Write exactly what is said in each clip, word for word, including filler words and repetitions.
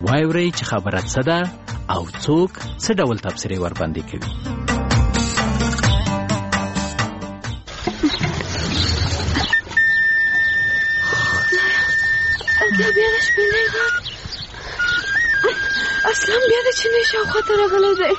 واورئ چې خبره څه ده او څوک څه ډول تبصرې ورباندې کوي. دا بیا د شپېلۍ غږ اسلام بیا د چینې شاوخوا ته راغلی دی.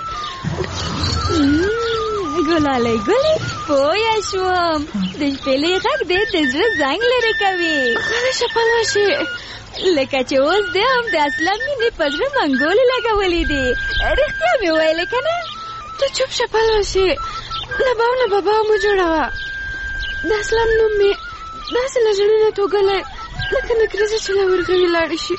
ګلالۍ ګلې پوه شوم د شپېلۍ غږ دی د زړه زنګ لرې کوي. غلی شه پلوه شي لکه چې اوس دی هم د اسلام مینې په زړه منګولې لګولې دي. رښتیا مې ویلې که نه؟ ته چوپ شه پلوه شي له باو نه بابا مو جوړوه. د اسلام نوم مې داسې له زړه نه توږلی لکه نکریزه چې له ورغوي لاړې شي.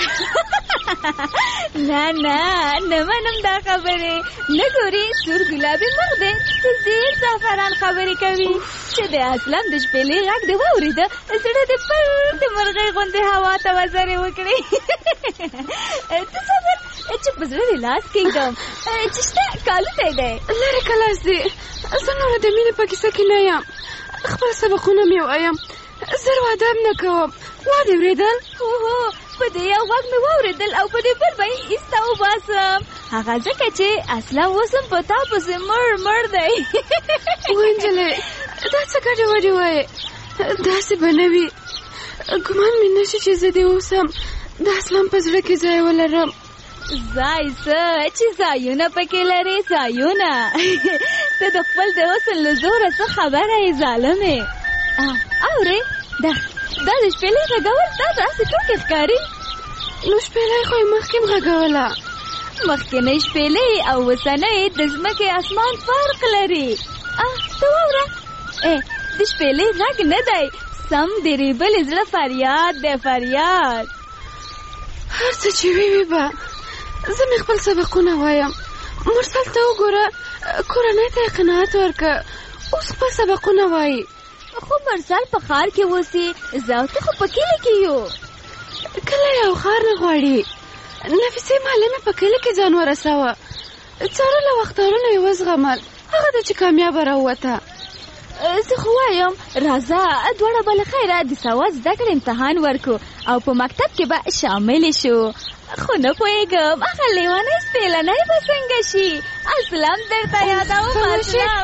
نه نه نه منم دا خبرې. نه ګورې سور ګلابي مخ دی چې زیر زعفران خبرې کوي چې د اسلام د شپېلۍ غږ دې واورېده زړه دې پر د مرغۍ غوندې هوا ته وزرې وکړې. ته صبر چې په زړه دې لاس کېږدم چې شته کالوتی دی لرې کلاس دی. زه نوره د مینې په کیسه کې نه یم. خپل سبقونه مې وایم. زر ادب نه کوم. وا دې اورېدل؟ هو په دې یو غږ مې واورېدل او په دې بل به یې ایسته وباسم. هغه ځکه چې اسلام اوس هم په تا پسې مړ مړ دی. وایي نجلۍ دا څه ګډې وډې وایې؟ داسې به نه وي. ګمان مې نه شي چې زه دې اوس هم د اسلام په زړه کې ځای ولرم. ځای څه چې ځایونه پکې لرې ځایونه. ته د خپل د حسن له زوره څه خبره یې ظالمې. اورې دا دا د شپېلۍ غږول تا داسې ټوکې ښکاري. نو شپېلۍ خو یې مخکې م غږوله. مخکینۍ شپېلۍ او اوسنۍ د ځمکې اسمان فرق لري. ته واوره د شپېلۍ غږ نه دی سم د ریبلې زړه فریاد دی فریاد. هر څه چې وي وي به زه مې خپل سبقونه وایم. مرسل ته وګوره کورنۍ ته یې قناعت ورکړه اوس خپل سبقونه وایي. خو مرسل په ښار کې اوسي زه او ته خو په کلي کې یو. کله یو ښار نه غواړي. نفیسې معلمې په کلي کې ځان ورسوه. څارو له وختارونو یې وزغمل. هغه ده چې کامیابه راووته. زه خو وایم راځه دواړه به له خیره د سواد زده کړې امتحان ورکو او په مکتب کې به شاملې شو. خو نه پوهېږم هغه لیونی سپېلنی به څنګه شي. اسلام درته یادوم اسلام.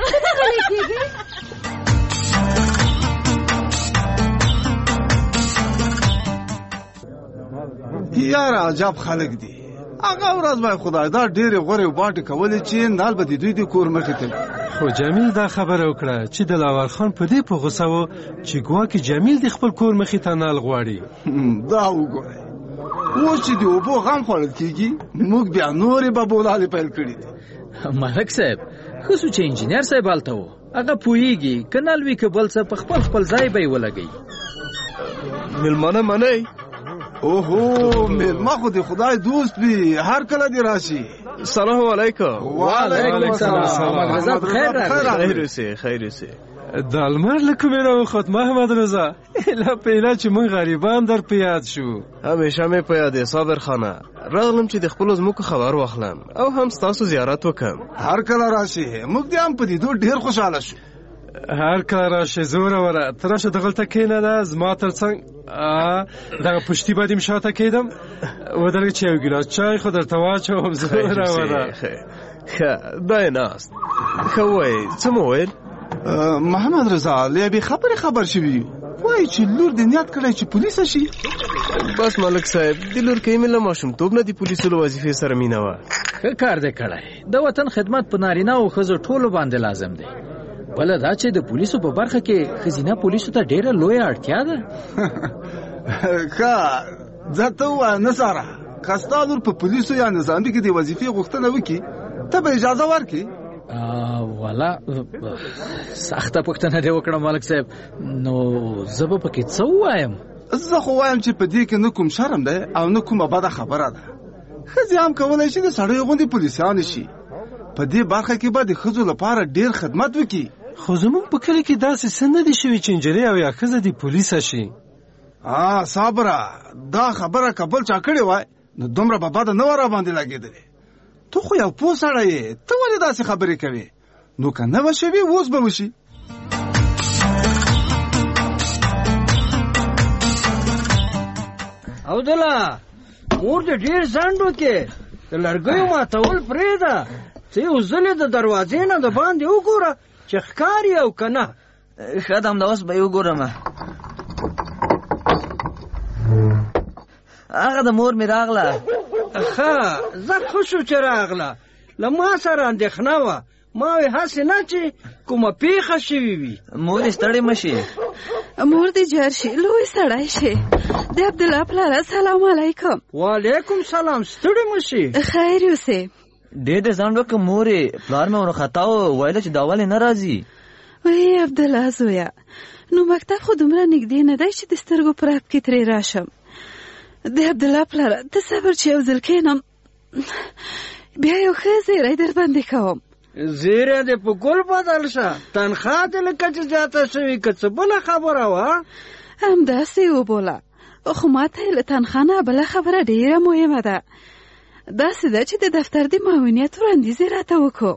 یاره عجب خلک دي. هغه ورځ به خدای دا ډېرې غورې باټې کولې چې نال به د دوی د کور مخې ته. خو جمیل دا خبره وکړه چې دلاور خان په دې په غوسه و چې ګواکې جمیل د خپل کور مخې ته نال غواړي. دا وګورئ اوس چې د اوبو غم خوړل کېږي موږ بیا نورې ببولالې پیل کړي دي. ملک صاحب ښه سو چې انجینر صاحب هلته و. هغه پوهېږي که نل وي که بل څه په خپل خپل ځای به یې ولګوي. مېلمانه منئ؟ اوهو مېلمه خو د خدای دوست وي هر کله دې راشي. سلام علیکم. وعلیکم السلام. محمد رضا خیر راغلی. خیر اوسې خیر اوسې. د لمر له کومې راوخوت محمد رضا؟ ایله په ایله چې موږ غریبان در په یاد شو. همیشه مې په یاد صابر خانه راغلم چې د خپلو ځمکو خبر واخلم او هم ستاسو زیارت وکړم. هر کله راشي موږ دې هم په لیدو ډېر خوشحاله شو. هر کله راشې زوره وره ته راشه دغلته کښېنه زما تر څنګ دغه پشتي باندې م شاته کېدم ودرېږه چې یو ګیلاس چای خو درته واچوم زوره وره. ښه دا یې ناست. ښه وایي څه مو ویل؟ محمد رضا له یوې خبرې خبر شوي وایي چې لور دې نیت کړی چې پولیسه شي. بس ملک صاحب د لورکۍ مې له ماشومتوب نه د پولیسو له وظیفې سره مینه وه. ښه کار دی کړی. د وطن خدمت په نارینه او ښځو ټولو باندې لازم دی. بله دا چې د پولیسو په برخه کې ښځینه پولیسو ته ډېره لویه اړتیا ده. ښه زه ته ووایه نه ساره که ستا لور په پولیسو یا نظامي کې د وظیفې غوښتنه وکړي ته به اجازه ورکړې؟ والا سخته پوښتنه دې وکړه ملک صاحب. نو زه به پکې څه ووایم؟ زه خو وایم چې په دې کې نه کوم شرم دی او نه کومه بده خبره ده. ښځې هم کولی شي د سړیو غوندې پولیسیانې شي. په دې برخه کې به د ښځو لپاره ډېر خدمت وکړي. خو زموږ په کلي کې داسې څه نه دي شوي چې نجلۍ او یا ښځه د پولیسه شي. آ صابره دا خبره که بل چا کړې وای نو دومره به بده نه وه راباندې لګېدلې. ته خو یو پوه سړی یې ته ولې داسې خبرې کوې؟ نو که نه به شوي اوس به وشي. عبدالله مور دې ډېر ځنډ وکې د لرګیو ماتول پرېږده څه یو ځل یې د دروازې نه د باندې وګوره چې ښکاري او که نه. ښه ده همداوس به یې وګورم. هغه د مور مې راغله. ښه زه ښه شو چې راغله. له ما سره اندېښنه وه. ما وې هسې نه چې کومه پیښه شوې وي. مور یې ستړې مه شي. مور دې جار شي لوی سړی شي. د عبدالله پلاره سلام علیکم. وعلیکم سلام. ستړې مه شي. خیر اوسې. ډېر دې ځنډ وکړه مورې. پلار مې ورخطا و ویله چې دا ولې نه راځي. وی عبدالله زویه نو مکتب خو دومره نږدې نه دی چې د سترګو په رپ کې ترې راشم. د عبدالله پلاره ته صبر چې یو ځل کښېنم بیا یو ښه زیری در باندې کوم. زیری دې په ګل بدل شه. تنخوا دې لکه چې زیاته شوې که څه بله خبره وه. همداسې وبوله خو ما ته یې له تنخوا نه بله خبره ډېره مهمه ده. داسې ده چې د دفتر د معاونیت وړاندیز یې راته وکړو.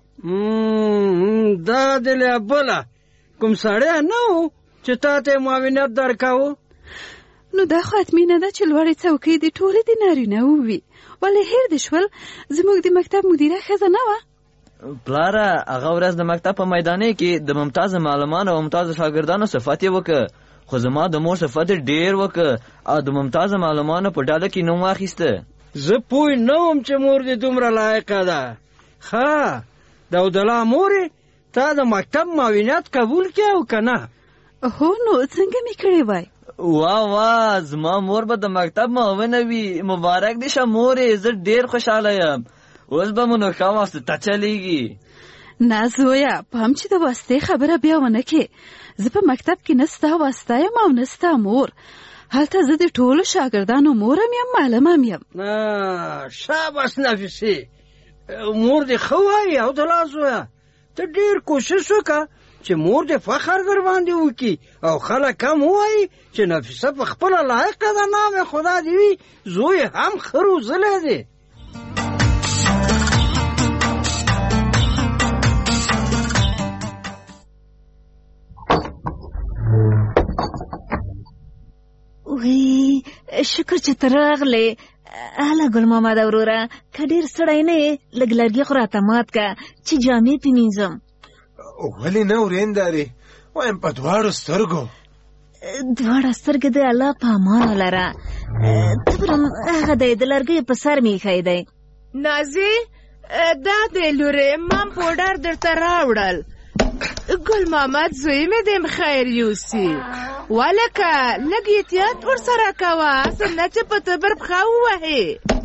دا دې له بله کوم سړی نه و چې تا ته یې معاونیت درکاوه؟ نو دا خو حتمي نه ده چې لوړې څوکۍ دې ټولې د نارینه ووي. ولې هېر دې شول زموږ د مکتب مدیره ښځه نه وه؟ پلاره هغه ورځ د مکتب په میدانۍ کې د ممتازه معلمانو او ممتازه شاګردانو صفت یې وکړه خو زما د مور صفت یې ډېر وکړه او د ممتازه معلمانو په ډله کې نوم واخیسته. زه پوه نه وم چې مور دې دومره لایقه ده. ښه د عبدالله مورې تا د مکتب معاونیت قبول کړې او که نه؟ هو نو څنګه مې کړی وای؟ واه واه زما مور به د مکتب معاونه وي. مبارک دې شه مورې. زه ډېر خوشحاله یم. اوس به مو نو ښه واسطه چلیږي. نه زویه پام چې د واسطې خبره بیا ونه کې. زه په مکتب کې نه ستا واسطه یم او نه ستا مور. هلته زه د ټولو شاګردانو مورم یم معلمم یم. شاباس نفیسې مور دې ښه وایي عبدالله زویه. ته ډېر کوشش وکړه چې مور دې فخر در باندې وکړي او خلک هم ووایي چې نفیسه په خپله لایقه ده. نام خدا دې وي زوی هم ښه روزلی دی. وی شکر چې ته راغلې. هله ګل مامده وروره که ډېر ستړی نه یې لږ لرګي خو راته مات که چې جامې پې مینځم. ولې نه ورېندارې وایم په دواړو سترګو. دواړه سترګې د الله په امان ولره. تبرم هغه دی د لرګیو په سر مې ایښی دی. نازي دا دی لورې مام پوډر درته راوړل. ګل محمد زوی مې دې خیر یوسي. ولکه لږ احتیاط ورسره کوه څنګه چې په تبر پښه ووهې.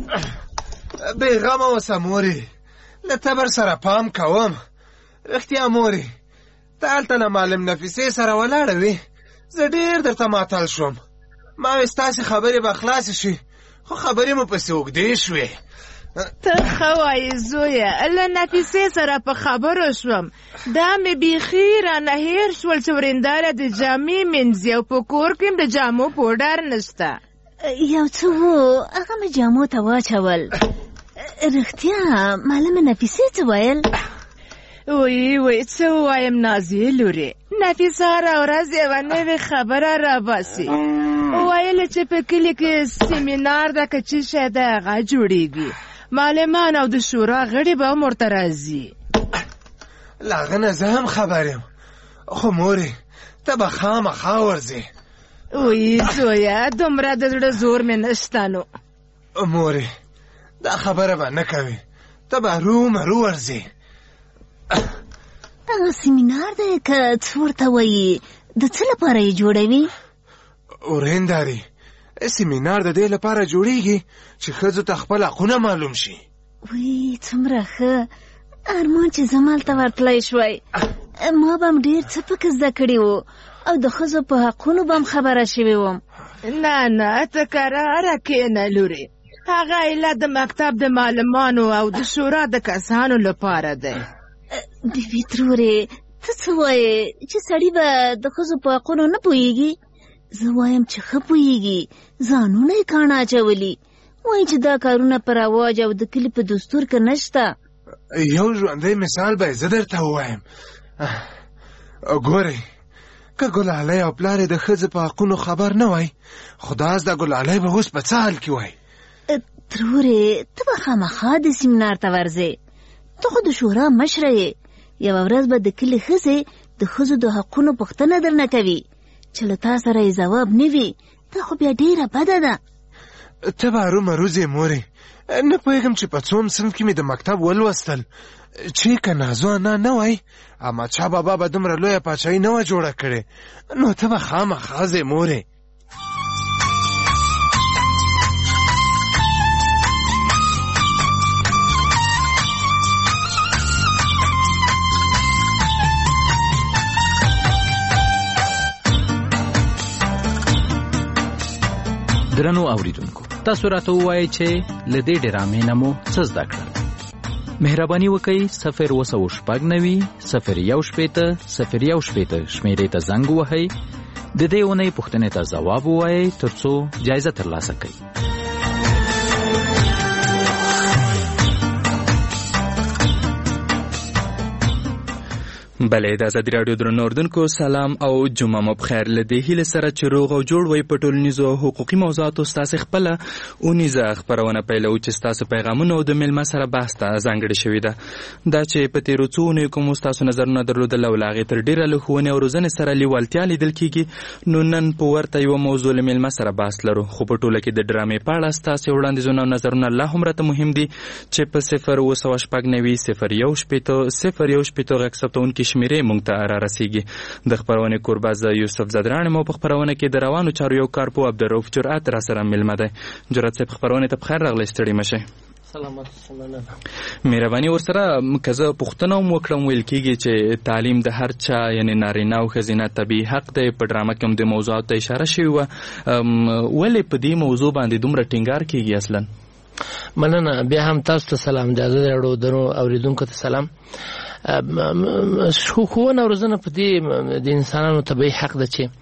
بېغمه اوسه مورې له تبر سره پام کوم. رښتیا مورې ته هلته له معلم نفیسې سره ولاړه وې. زه ډېر درته معطل شوم. ما وې ستاسې خبرې به خلاصې شي خو خبرې مو پسې اوږدې شوې. ته ښه وایې زویه له نفیسې سره په خبرو شوم. دا مې بیخي رانه هېر شول چې ورېنداره د جامې مینځي او په کور کې د جامو پوډر نشته. یو څه و هغه مې جامو ته واچول. رښتیا معلمه نفیسې څه ویل؟ وی وی څه ووایم نازیې لورې. نفیسه هره ورځ یوه نوې خبره راباسي. ویله چې په کلي کې سیمینار ده که څه شی ده هغه جوړېږي. معلمان او د شورا غړي به هم ورته راځي. له هغه نه زه هم خبر یم خو مورې ته به خامخا ورځې. وی زویه دومره د زړه زور مې نشته نو. مورې دا خبره به نه کوې ته به هرومرو ورځې. هغه سیمینار دی که څه ورته وایي د څه لپاره یې جوړوي؟ ورېندارې سیمینار د دې لپاره جوړیږي چې ښځو ته خپل حقونه معلوم شي. وی څومره ښه ارمان چې زما هلته ورتلی شوی. ما به هم ډېر څه پکې زده کړي وو او د ښځو په حقونو به هم خبره شوې وم. نه نه ته کراره کښېنه لورې. هغه علت د مکتب د معلمانو او د شورا د کسانو لپاره دی. بیبي ترورې ته څه وایې چې سړي به د ښځو په حقونو نه پوهېږي؟ زه وایم چې ښه پوهېږي. ځانونه یې کاڼه اچولي. وایي چې دا کارونه په رواج او د کلي په دستور کې نشته. یو ژوندی مثال به زه درته ووایم. ګورئ که ګلالۍ او پلار یې د ښځې په حقونو خبر نه وای خو دا د ګلالۍ به اوس په څه حال کې وای؟ ترورې ته به خامخا د سیمینار ته ورځې. ته خو د شورا مشره یې. یوه ورځ به د کلي ښځې د ښځو د حقونو پوښتنه درنه کوي چې له تا سره یې ځواب نه وي. ته خو بیا ډېره بده ده. ته به هرومرو ځې مورې. نه پوهېږم چې په څوم صنف کې مې د مکتب ولوستل چې که نازو انا نه وای احمدشاه بابا به دومره لویه پاچاهي نه وه جوړه کړې. نو ته به خامخا ځې مورې. درنو اوریدونکو، تاسو راته ووایئ چې له دې ډرامې نه مو څه زده کړل. مهرباني وکئ صفر اوه سوه شپږ نوي صفر یو شپېته صفر یو شپېته شمېرې ته زنګ ووهئ. د دې اونۍ پوښتنې ته ځواب ووایئ تر څو جایزه ترلاسه کړئ. بله د ازادي راډیو درنو اوریدونکو سلام او جمعه مو بخیر. له دې هیلې سره چې روغ او جوړ وئ په ټولنیزو او حقوقي موضوعاتو ستاسې خپله اونیزه خپرونه پیلوو چې ستاسو پیغامونه او د میلمه سره بحث ته ځانګړې شوې ده. دا چې په تېرو څو اونیو کې مو ستاسو نظرونه درلودل او له هغې تر ډېره له ښوونې او روزنې سره لیوالتیا لیدل کېږي، نو نن په ورته یوه موضوع له میلمه سره بحث لرو. خو په ټوله کې د ډرامې په اړه ستاسې وړاندیزونه او نظرونه لا هم راته مهم دي چې په صفر اوه سوه شپږ نوي صفر یو شپېته صفر یو شپېته غږ ثبتوونکي شمېرې موږ ته را رسیږي. د خپرونې کوربه زه یوسف زدران مو په خپرونه کې د روانو چارو یو کارپو عبدالرؤف جرأت را سره میلمه دی. جرأت صاحب خپرونې ته بخیر راغلی، ستړي مه شئ. سلامت سلامت. مهرباني ورسره که زه پوښتنه هم وکړم، ویل کېږي چې تعلیم د هر چا یعنې نارینه او ښځینه طبیعي حق دی. په ډرامه کې هم د موضوعاتو ته اشاره شوې وه. ولې په دې موضوع باندې دومره ټینګار کېږي اصلا؟ مننه. بیا هم تاسو ته سلام. د ازادي راډیو درنو اوریدونکو ته سلام. ښوونه او روزنه په دې د انسانانو طبیعي حق ده چې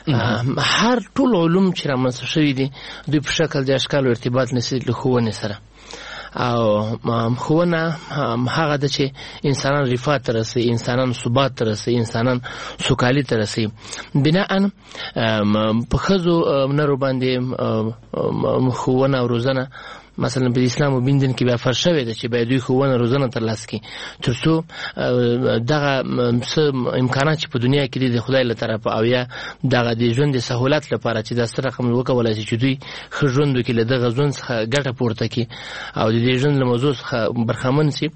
هر ټول علوم چې رامنځته شوي دي دوی په شکل د اشکالو ارتباط نسي له ښوونې سره. او ښوونه هغه ده چې انسانان رفاه ته رسوي، انسانان ثبات ته رسوي، انسانان سوکالي ته رسوي. بناءً په ښځو نرو باندې ښوونه او روزنه مثلا په اسلام او دین کې بیا فرض شوی ده چې باید دوی ښوونه روزنه ترلاسه کړي تر څو دغه څه امکانات چې په دنیا کې دي د خدای له طرفه او یا دغه د ژوند د سهولت لپاره چې دا ستر رقم وکولای شي چې دوی ښه ژوند وکړي، له دغه ژوند څخه ګټه پورته کړي او د دې ژوند له موضوع څخه برخمن شي.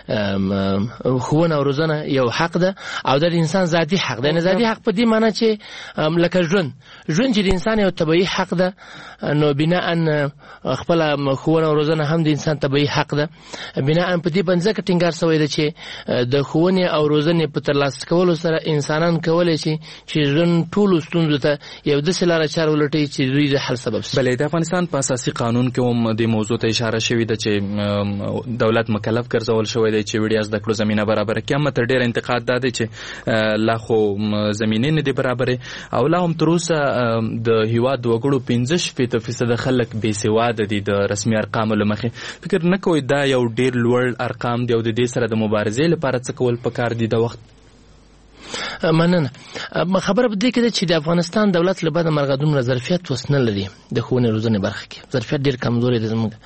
ښوونه او روزنه یو حق ده او د انسان ذاتي حق ده. نه ذاتي حق په دې معنی چې لکه ژوند ژوند چې د انسان یو طبیعي حق ده، نو بناءً خپل ښوونه او روزنه هم د انسان طبیعي حق ده. بناءً په دې باندې ځکه ټینګار شوی ده چې د ښوونې او روزنې په ترلاسه کولو سره انسانان کولی شي چې ژوند ټولو ستونزو ته یو داسې لاره چاره ولټوي چې دوی د حل سبب شي. بلې د افغانستان په اساسي قانون کې هم دې موضوع ته اشاره شوې ده چې دولت مکلف ګرځول شوی دی چې وړیا زده کړو زمینه برابره کړي. اما تر ډېره انتقاد دا دی چې لا خو زمینې نه دي برابرې او لا هم تر اوسه د هېواد د وګړو پنځه شپېته فیصده خلک بې سواده دي د رسمي ارقامو له مخې. فکر نه کوئ دا یو ډېر لوړ ارقام دی او د دې سره د مبارزې لپاره څه کول پکار دي د وخت؟ مننه. خبره په دې کې ده چې د افغانستان دولت له بعده مرغه دومره ظرفیت وس نه لري د ښوونې روزنې برخه کې. ظرفیت ډېر کمزوری دی زموږ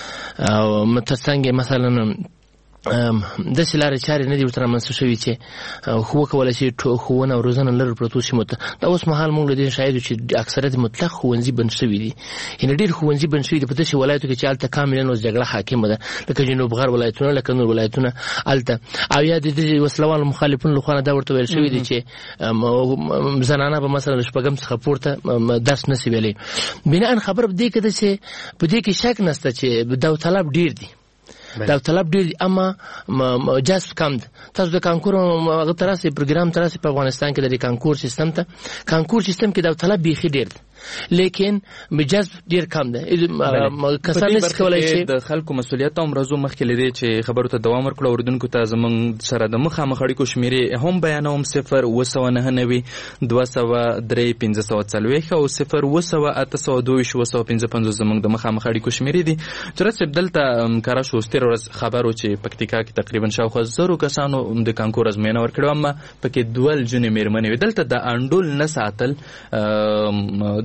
او تر څنګ مثلا داسې لارې چارې نه دي ورته رامنځته شوي چې وکولی شي ښوونه او روزنه لرې پرتو سیمو ته. دا اوس مهال موږ له دې شاهد یو چې اکثریت مطلق ښوونځي بند شوي دي، یعنې ډېر ښوونځي بند شوي دي په داسې ولایتو کې چې هلته کاملا اوس جګړه حاکمه ده، لکه جنوب غرب ولایتونه، لکه نور ولایتونه هلته. او یا د دې وسلوالو مخالفینو لخوا نه دا ورته ویل شوي دي چې زنانه به مثلا له شپږم څخه پورته درس نسي ویلی. بناءً خبره په دې کې ده چې په دې کې شک نشته چې داوطلب ډېر دي، داوطلب ډېر دي اما جذب کم ده. تاسو د کانکور هغه تراسي پروګرام تراسي په افغانستان کې د کانکور سیستم ته کانکور سیستم کې داوطلب بیخي ډېر ده لیکن جذب ډېر کم ده. کسان نشي کولای شي د خلکو مسؤلیت هم راځو مخکې لري چې خبرو ته دوام ورکړو. اوریدونکو ته زمونږ سره د مخامخ اړیکو شمیرې هم بیانوم: صفر اوه سوه نهه نوي دوه سوه درې پنځه سوه څلوېښت او صفر اوه سوه اته سوه دوه ویشت اوه سوه پنځه پنځوس زمونږ د مخامخ اړیکو شمیرې دي. جرأت صاحب دلته کره شو تېره ورځ خبر و چې پکتیکا کې تقریبا شاوخوا زرو کسانو د کانکور ازموینه ورکړې، اما پکې دوه نجونې مېرمنې وې. دلته د انډول نه ساتل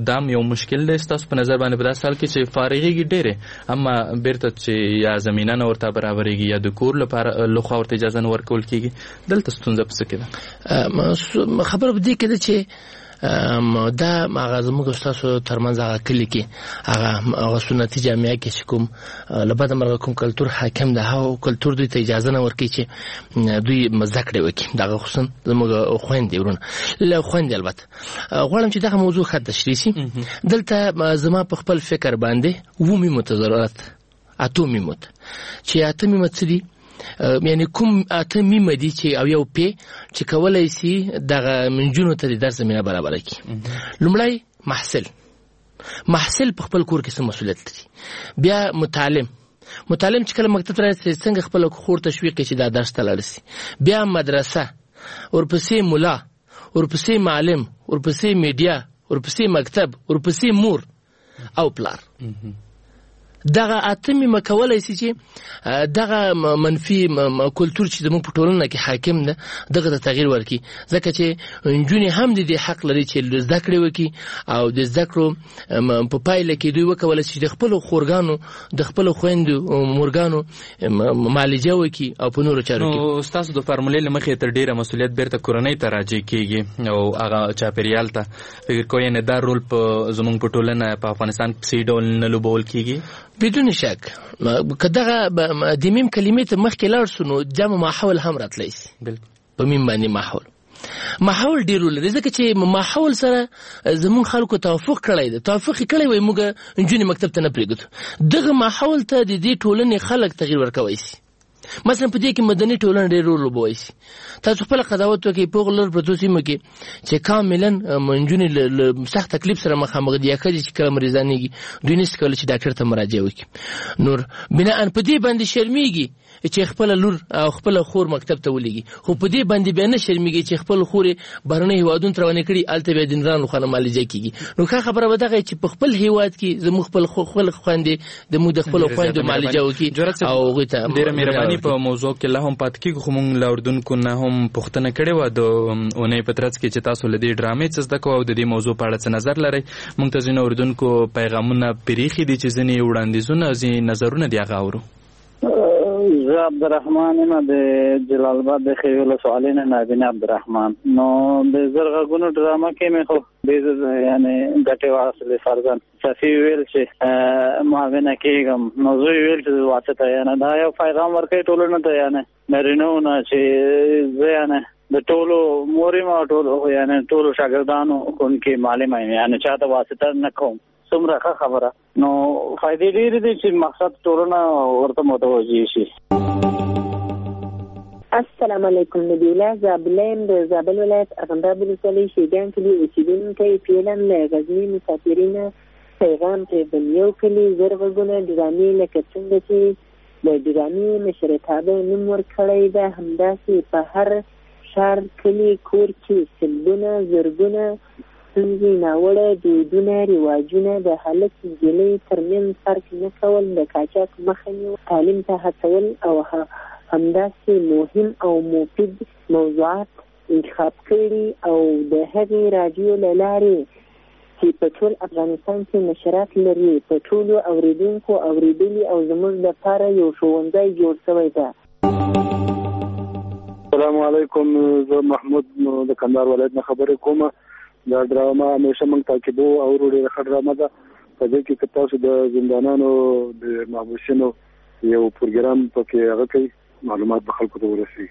دام یو مشکل دی ستاسو په نظر باندې په داسې حال کې چې فارغېږي ډېرې اما بیرته چې یا زمینه نه ورته برابرېږي یا د کور لپاره لخوا ورته اجازه نه ورکول کېږي دلته ستونزه په څه کې ده؟ خبره په دې کې ده چې دا هغه زموږ ستاسو ترمنځ هغه کلي کې هغه هغه سنتي جامعه کې چې کوم له بده مرغه کوم کلتور حاکم ده هغه کلتور دوی ته اجازه نه ورکوي چې دوی زده کړې وکړي دغه خصوصا زموږ خویندې ورونه له خویندې البته غواړم چې دغه موضوع ښه تشریح شي. دلته زما په خپل فکر باندې اووه متضررات اته میمت چې اته میمت څه دي یعنی کوم اته میمه دي چې او یو پی چې کولای شي دغه منجونو ته د درس زمینه برابره کړي. لومړی محصل محصل په خپل کور کې څه مسؤلیت لري. بیا متعلم متعلم چې کله مکتب ته راځي څنګه خپل خور تشویق کړي چې دا درس ته لاړ شي. بیا مدرسه ورپسې مولا ورپسې معلم ورپسې میډیا ورپسې مکتب ورپسې مور او پلار. دغه اتمی مکولای شي چې دغه منفي کلتور چې زموږ په ټولنه کې حاکم ده دغه ته تغییر ورکړي ځکه چې نجونې هم د دې حق لري چې زده کړې وکړي او د زده کړو په پایله کې دوی وکولی شي د خپلو خورګانو د خپلو خویندو مورګانو معالجه وکړي او په نورو چارو کې. نو ستاسو د فارمولې له مخې تر ډېره مسؤلیت بیرته کورنۍ ته راجع کېږي او هغه چاپېریال ته فکر کوئ یعنې دا رول په زموږ په ټولنه په افغانستان په صحیح ډول نه لوبول کېږي؟ بدون شک که دغه د میم کلمې ته مخکې لاړ سو نو جمع ماحول هم راتلی شي. په میم باندې ماحول ماحول ډېر ولري ځکه چې ماحول سره زموږ خلکو توافق کړی دی توافق یې کړی وای موږ نجونې مکتب ته نه پرېږدو. دغه ماحول ته د دې ټولنې خلک تغییر ورکوی شي. مثلا په دې کې مدني ټولنه ډېر رول لوبولی شي. تاسو خپله قضاوت وکړئ په هغو لږ پرتو سیمو کې چې کاملا نجونې له سخت تکلیف سره مخامخ دي یا ښځې چې کله مریضانېږي دوی نشي کولی چې ډاکټر ته مراجعه وکړي. نور بناء په دې باندې شرمېږي چې خپله لور او خپله خور مکتب ته ولېږي خو په دې باندې بیا نه شرمېږي چې خپل خور یې بهرنۍ هېوادونو ته روانې کړي هلته بیا د نرانو خوا نه معالجه کېږي. نو ښه خبره به دغه چې په خپل هېواد کې زموږ خپل خپل خویندې زموږ د خپلو خویندو معالجه وکړي او هغوی ته ډېره مهرباني په موضوع کې لا هم پاتې کېږو خو موږ له اردونکو نه هم پوښتنه کړې وه د اونۍ په ترڅ کې چې تاسو له دې ډرامې څه زده کوئ او د دې موضوع په اړه څه نظر لرئ. موږ ته ځینې اردونکو پیغامونه پرېښي دي چې ځینې وړاندیزونه ځینې نظرونه دي هغه اورو. زه عبدالرحمن یم د جلال آباد د ښې ولسوالۍ نه نابین عبدالرحمن. نو د زرغږونو ډرامه کې مې خو ډېر یعنې ګټې واخیستلې فرضاً صفي ویل چې معاونه کېږم نو زه یې ویل چې واسطه یعنې دا یو پیغام ورکوي ټولنو ته یعنې نارینهو نه چې زه یعنې د ټولو مور یم او ټولو یعنې ټولو شاګردانو ښوونکي معلم یم یعنې چاته واسطه نه کوم. څومره ښه خبره نو فایدې ډېرې دي چې مقصد ټولنه ورته متوجه شي. السلام علیکم نبی الله زه عبدالله یم د زابل ولایت ارغنداب ولسوالۍ شیګان کلي اوسېدونکی فعلا له غزني مسافرینه پیغام پرېږدم. یو کلي زرغږونه ډرامې لکه څنګه چې د ډرامې مشرتابه نوم ورکړی ده همداسې په هر ښار کلي کور کې سلګونه زرګونه ستونزې ناوړه دودونه رواجونه د هلک نجلۍ ترمنځ فرق نه کول د قاچاق مخه نیول تعلیم ته هڅول او همداسې مهم او مفید موضوعات انتخاب کړي او د هغې راډیو له لارې چې په ټول افغانستان کې نشرات لري په ټولو اورېدونکو اورېدلي او زموږ لپاره یو ښوونځی جوړ شوی ده. السلام علیکم زه محمود د کندهار ولایت نه خبرې کوم. دا ډرامه همیشه موږ تعقیبو او ډېره ښه ډرامه ده. په دې کې که تاسو د زندانانو د محبوسینو یو پروګرام پکې هغه کوي معلومات به خلکو ته ورسي.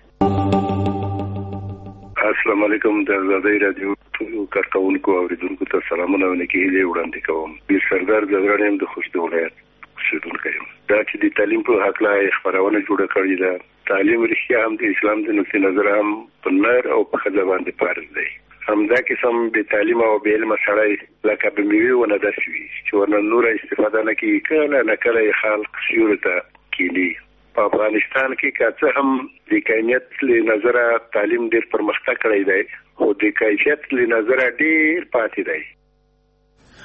السلام علیکم د آزادۍ راډیو ټولو کارکوونکو او اورېدونکو ته سلامونه او نیکې هیلې وړاندې کوم. پیر سردار ګزران یم د خوست ولایت اوسېدونکی یم. دا چې د تعلیم په هکله خپرونه جوړه کړې ده تعلیم رښتیا هم د اسلام د نقطې نظره هم په نر او په ښځه باندې فرض دی. همدا قسم بې تعلیم او بې علمه سړی لکه به مېوې ونه داسې وي چې ورنه نوره استفاده نه کوي کله نه کله یې خلق سیوري ته کیني. په افغانستان کې که څه هم د کیمیت له نظره تعلیم ډېر پرمختګ کړی دی خو د کیفیت له نظره ډېر پاتې دی.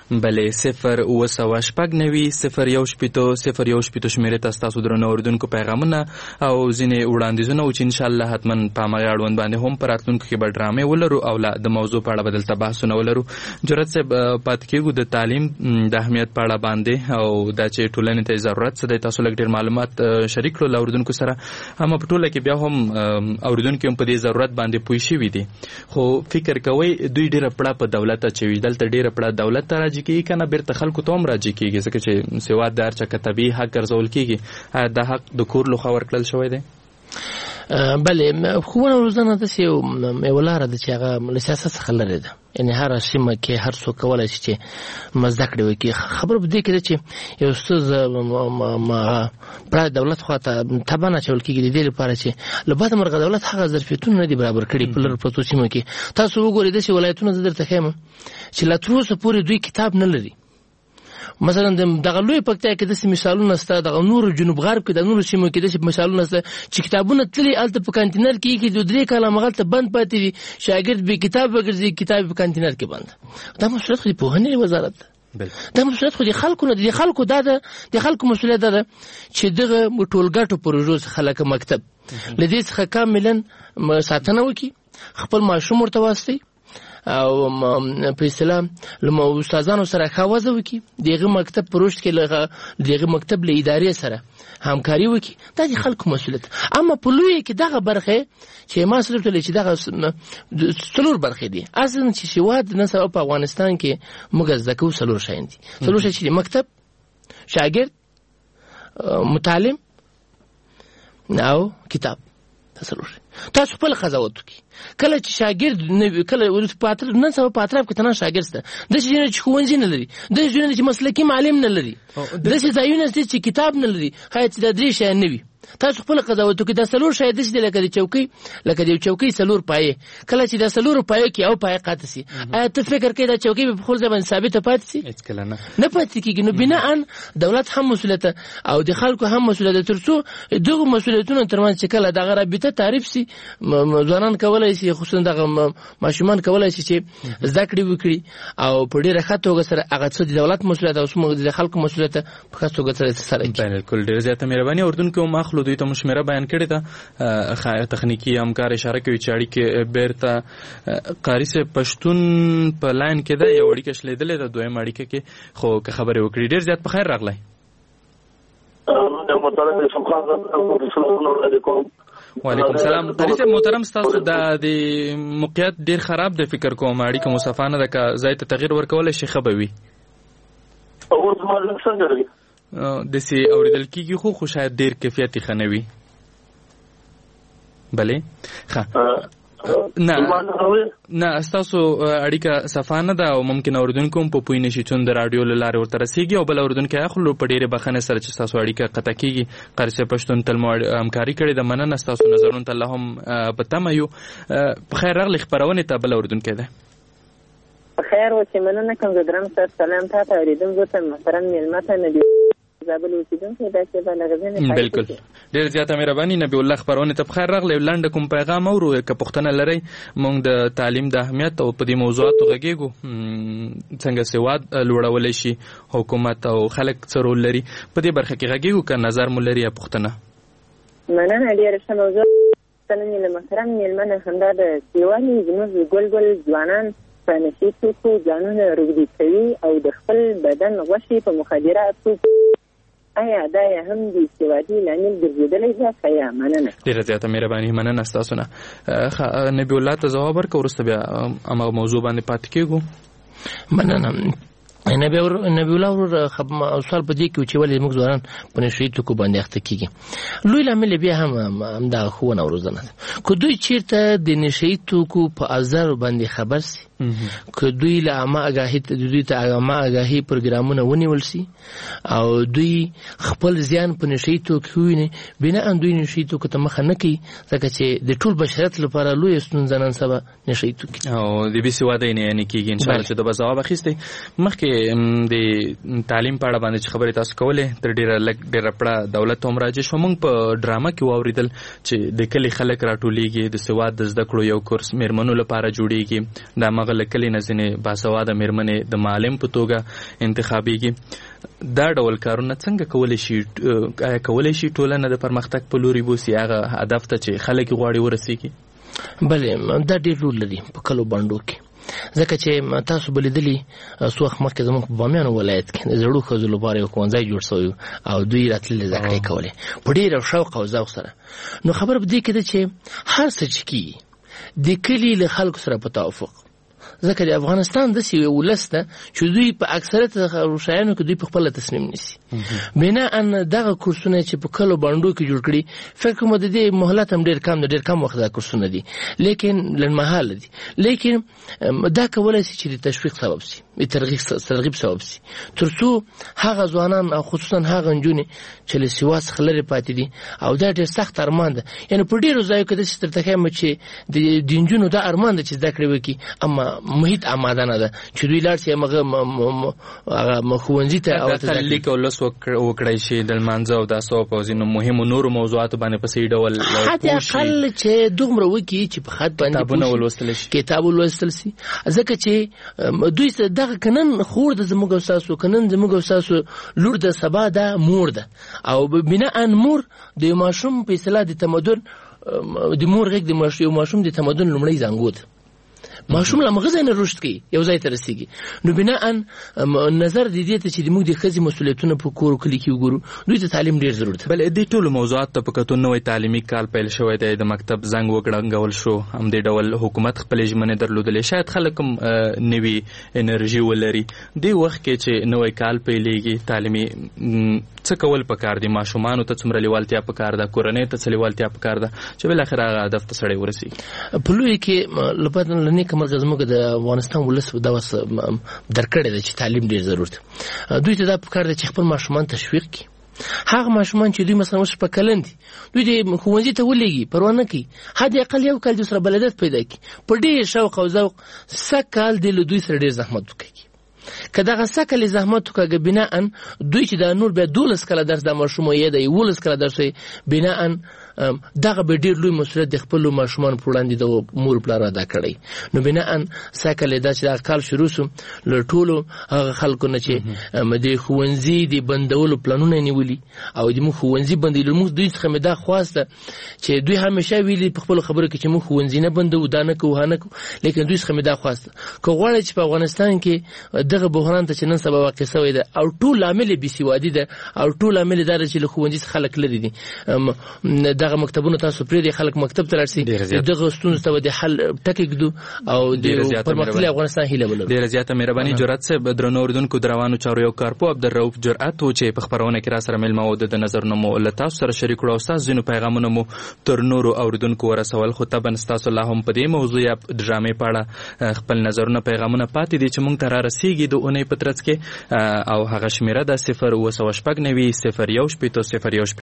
بلې صفر اوه سوه شپږ نوي صفر یو شپېته صفر یو شپېته شمېرې ته ستاسو درنو اورېدونکو پیغامونه او ځینې وړاندیزونه و چې انشاءالله حتما په همغې اړوند باندې هم په راتلونکو کې به ډرامې ولرو او لا د موضوع په اړه به دلته بحثونه ولرو. جرأت صاحب پاتې کېږو د تعلیم د اهمیت په اړه باندې او دا چې ټولنې ته ضرورت څه دی. تاسو لږ ډېر معلومات شریک کړل له اورېدونکو سره، اما په ټوله کې بیا هم اورېدونکي هم په دې ضرورت باندې پوه شوي دي. خو فکر کوئ دوی ډېره پړه په دولت اچوي، دلته ډېره پړه دولت ته راجع کېږي که نه بیرته خلکو ته هم راجع کېږي، ځکه چې سواد د هر چا طبیعي حق ګرځول کېږي. آیا دا حق د کور لخوا ورکړل شوی دی؟ بلې ښوونه او روزنه داسې یوه لاره ده چې هغه له سیاست څخه لرې ده. یعنې هره سیمه کې هر څوک کولی شي چې زده کړې وکړي. خبره په دې کې ده چې یو څه پړه دولت خوا ته تبان اچول کېږي د دې لپاره چې له بده مرغه دولت هغه ظرفیتونه نه دي برابر کړي په لرو پرتو سیمو کې. تاسو وګورئ داسې ولایتونه زه درته ښیم چې لا تر اوسه پورې دوی کتاب نه لري. مثلا دغه لوی پکتیا کې داسې مثالونه شته، دغه نور جنوب غرب کې د نورو سیمو کې داسې مثالونه شته چې کتابونه تللي هلته په کانتینر کې ایښي دي، درې کاله همغلته بند پاتې دي، شاګرد بې کتاب وګرځي، کتاب په کانتینر کې بند. دا مسؤلیت خو د پوهنې وزارت ده، دا مسؤلیت خو د خلکو نه دی. د خلکو دا ده د خلکو مسؤلیت دا ده چې دغه ټولګټو پروژو څخه لکه مکتب له دې څخه کاملا ساتنه وکړي، خپل ماشوم ورته واستوي او په اصطلاح له استادانو سره ښه وضع وکړي، دغه مکتب په رشد کې له دغه مکتب له ادارې سره همکاري وکړي. دا د خلکو مسؤلیت. اما په لوی کې دغه برخه چې ما سره ټول چې دغه څلور برخې دي اصلا چې سواد نه سبا په افغانستان کې موږ زده کوو څلور شیان دي. څلور شی چې مکتب، شاګرد، متعلم او کتاب. څلور تاسو خپل قضاوت وکړئ. کله چې شاګرد نه کله پاتر نن سبا په اطراف کې تنه شاګرد شته، داسې ځایونه چې ښوونځي نه لري، داسې ځایونه چې مسلکي معلم نه لري، داسې ځایونه چې کتاب نه لري، ښاید چې دا درې شیان نه وي. تاسو خپل قضاوت وکړئ. دا څلور شی داسې دي لکه د چوکۍ لکه د یو چوکۍ څلور پایې. کله چې دا څلورو پایو کې یو پایه قاطع سي، آیا ته فکر کوې دا چوکۍ به په خپل ځای باندې ثابته پاتې سي؟ هېڅکله نه نه پاتې کېږي. نو بناءً دولت هم مسؤلیت او د خلکو هم مسؤلیت، تر څو دغو مسؤلیتونو ترمنځ چې کله دغه رابطه تعریف سي، ځوانان کولی شي، خصوصا دغه ماشومان کولی شي چې زده کړې وکړي او په ډېره ښه توګه سره هغه څه د دولت مسؤلیت او څومره د خلکو مسؤلیت په ښه توګه سره ترسره کړي. بالکل ډېره زیاته مهرباني. اردوونکو هم اخلو دوی ته مو شمېره بیان کړې ده. تخنیکي همکار اشاره کوي چې اړیکې بیرته قاري صاحب پښتون په لاین کې ده، یو اړیکه شلېدلې ده دویم اړیکه کې، خو که خبرې وکړي. ډېر زیات په خیر راغلی. وعلیکم السلام. قاری صاحب محترم، ستاسو دا د موقعیت ډېر خراب دی، فکر کوم اړیکه مصفا نه ده، که ځای ته تغیر ورکولی شي ښه به وي. داسې اورېدل کېږي خو خو شاید ډېر کیفیت یې ښه نه وي. بلې ښه نه نه ستاسو اړیکه صفا نه ده او ممکن اورېدونکو هم په پوه نه شي چون د راډیو له لارې ورته رسېږي. او بل اورېدونکی اخلو په ډېرې بښنې سره چې ستاسو اړیکه قطع کېږي. قاري صاحب پښتون تل مو همکاري کړې ده، مننه. ستاسو نظرونو ته لا هم په تمه یو. په خیر راغلی خپرونې ته. بل اورېدونکی دی په خیر اوسې. مننه کوم زه درم صاحب. سلام تا ته اورېدونکو ته، محترم مېلمه ته، نبي زابل اوسېدونکی دا چې به له غزنې. بالکل ډېر زیاته مهرباني. نبي الله خپرونې ته په خیر راغلی. لنډه کوم پیغام اورو که پوښتنه لرئ؟ موږ د تعلیم د اهمیت او په دې موضوعاتو غږېږو، څنګه سواد لوړولی شي حکومت او خلک څه رول لري په دې برخه کې غږېږو، که نظر مو لري یا پوښتنه؟ مننه ډېره ښه موضوع. نن له محترم مېلمه نه همدا د سیواني زموږ ګل ګل ځوانان په نشي توکو ځانونه روږدي کوي او د خپل بدن غوښې په مخدراتو. آیا دا یې هم د استوادي لامل ګرځېدلی ده که یا؟ مننه. ډېره زیاته مهرباني. مننه ستاسو نه. نبي الله ته ځواب ورکړه، وروسته بیا همغه موضوع باندې پاتې کېږو. مننه. نبی الله ورور سوال په دې کې چې ولې موږ ځوانان په نشهیي توکو باندې اخته کېږي. لوی لامل بیا هم همدغه ښوونه او روزنه ده. که دوی چېرته د نشهیي توکو په اثرو باندې خبر سي، که دوی له عامه آګاهي دوی ته عامه آګاهي پروګرامونه ونیول سي او دوی خپل زیان په نشهیي توکو وویني، بناءً دوی نشهیي توکو ته مخه نه کوي، ځکه چې د ټول بشریت لپاره لویه ستونزه نن سبا نشهیي توکي او د بې سوادۍ نه یعنې کېږي. انشاءالله چې د به ځواب اخیستی. مخکې د تعلیم په اړه باندې چې خبرې تاسو کولې تر ډېره لږ ډېره پړه دولت هم راجع شو. موږ په ډرامه کې واورېدل چې د کلي خلک راټولېږي، د سواد د زده کړو یو کورس مېرمنو لپاره جوړېږي، د همغه هغه له کلي نه ځینې باسواده مېرمنې د معلم په توګه انتخابېږي. دا ډول کارونه څنګه کولی شي آیا کولی شي ټولنه د پرمختګ په لوري بوسي هغه هدف ته چې خلک غواړي ورسېږي؟ بلې دا ډېر رول لري په کلو بانډو کې، ځکه چې تاسو به لیدلي څو وخت مخکې زموږ په بامیانو ولایت کې د زړو ښځو لپاره یو ښوونځی جوړ شوی او دوی راتللې زده کړې کولې په ډېر شوق او ذوق سره. نو خبره په دې کې ده چې هر څه چې کېږي د کلي له خلکو سره په توافق، ځکه د افغانستان داسې یو ولس ده چې دوی په اکثریت شیانو کې دوی په خپله تصمیم نیسي. بناءً دغه کورسونه چې په کلو بانډو کې جوړ کړي، فکر کوم د دې مهلت هم ډېر کم دی، ډېر کم وخت دا کورسونه دي، لیکن لنډمهاله دي، لیکن دا کولی شي چې د تشویق سبب شي، د ترغیب سبب شي، تر څو هغه ځوانان او خصوصا هغه نجونې چې له سواد څخه لرې پاتې دي او دا ډېر سخت ارمان ده. یعنې په ډېرو ځایو کې داسې درته ښیم چې د نجونو دا ارمان ده چې زده کړې وکړي، اما محیط آماده نه ده چې دوی لاړ شي هغه ښوونځي ته او ته لیک او لوست وکړی شي د لمانځه او داسې او په ځینو مهمو نورو موضوعاتو باندې په صحیح ډول حتی اقل چې دومره وکړي چې په خط باندې کتابونه ولوستلی شي کتاب ولوستل شي، ځکه چې دوی دغه که نن خور د زموږ او ستاسو، که نن زموږ او ستاسو لور د سبا ده مور ده، او بناءً مور د یو ماشوم په اصطلاح د تمدن د مور غږ د یو ماشوم د تمدن لومړی زانګو ده. ماشوم له مغزه نه رشد کوي، یو ځای ته رسیږي. نو بناءً نظر د دې ته چې موږ د ښځې مسؤلیتونه په کور کلي کې وګورو، دوی ته تعلیم ډېر ضرور ده. بل دې ټولو موضوعات ته په کتو نوی تعلیمي کال پیل شوی دی، د مکتب زنګ وګړنګول شو، همدې ډول حکومت خپلې ژمنې درلودلې، شاید خلک هم نوي انرژي ولري. دې وخت کې چې نوی کال پیلېږي، تعلیمي څه کول پکار دي؟ ماشومانو ته څومره لیوالتیا پکار ده؟ کورنۍ ته څه لیوالتیا پکار ده چې بالاخره هغه هدف ته سړی ورسېږي؟ په لوی کې له نیکه مرغه زموږ د افغانستان ولس دا اوس درکړې ده چې تعلیم ډېر ضرور ده. دوی ته دا پکار ده چې خپل ماشومان تشویق کړي. هغه ماشومان چې دوی مثلا اوس په کلن دي، دوی د ښوونځي ته ولېږي، پروا نه کوي، حد اقل یو کال د سره بلدیت پیدا کړي، په ډېر شوق او ذوق سږ کال دی له دوی سره ډېر زحمت وکړي. که دغه سږ کال زحمت وکړه، بناءً دوی چې دا نور بیا دولس کاله درس د ماشوم یې دی یولس کاله درس وي، بناءً دغه به ډېر لوی مسؤلیت د خپلو ماشومانو په وړاندې د مور پلار ادا کړی. نو بناءً سږ کال دا چې دغه کال شروع شو، له ټولو هغه خلکو نه چې د ښوونځي د بندولو پلانونه یې نیولي او زموږ ښوونځي بندوي، موږ دوی څخه مې دا خواسته چې دوی همیشه ویلي په خپلو خبرو کې چې موږ ښوونځي نه بندوو، دا نه کوو، ها نه کوو، لیکن دوی څخه مې دا خواسته که غواړئ چې په افغانستان کې دغه بحران ته چې نن سبا واقع شوی ده او ټول لامل یې بېسوادي ده او ټول لامل یې دا ده چې له ښوونځي څخه خلک لرې دي، دغه مکتبونه تاسو پرېږدئ، خلک مکتب ته لاړ شي، دغه ستونزو ته به د حل ټکي ږدو او د پرمختللي افغانستان هیله ولرو. ډېره زیاته مهرباني جرأت صاحب. درنو اورېدونکو، د روانو چارو یو کارپو عبدالرؤف جرأت و چې په خپرونه کې را سره میلمه و، د نظرونه مو له تاسو سره شریک کړو او ستاسو ځینو پیغامونه مو تر نورو اورېدونکو ورسول. خو طبعا ستاسو لا هم په دې موضوع یا ډرامې په اړه خپل نظرونه پیغامونه پاتې دي چې موږ ته را رسېږي د اونۍ په ترڅ کې، او هغه شمېره ده صفر اوه سوه شپږ نوي صفر یو شپېته صفر یو